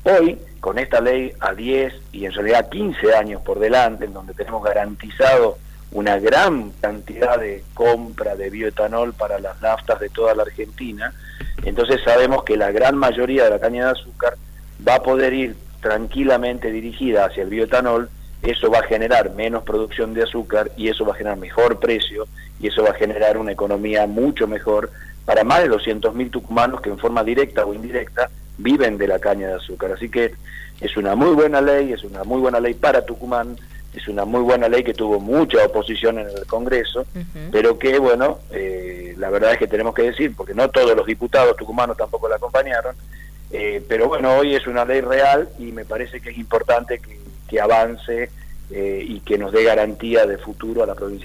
Hoy, con esta ley a 10 y en realidad 15 años por delante, en donde tenemos garantizado una gran cantidad de compra de bioetanol para las naftas de toda la Argentina, entonces sabemos que la gran mayoría de la caña de azúcar va a poder ir tranquilamente dirigida hacia el bioetanol. Eso va a generar menos producción de azúcar y eso va a generar mejor precio y eso va a generar una economía mucho mejor para más de 200.000 tucumanos que en forma directa o indirecta viven de la caña de azúcar. Así que es una muy buena ley, es una muy buena ley para Tucumán, es una muy buena ley que tuvo mucha oposición en el Congreso, pero que, bueno, la verdad es que tenemos que decir, porque no todos los diputados tucumanos tampoco la acompañaron, pero bueno, hoy es una ley real y me parece que es importante que avance y que nos dé garantía de futuro a la provincia.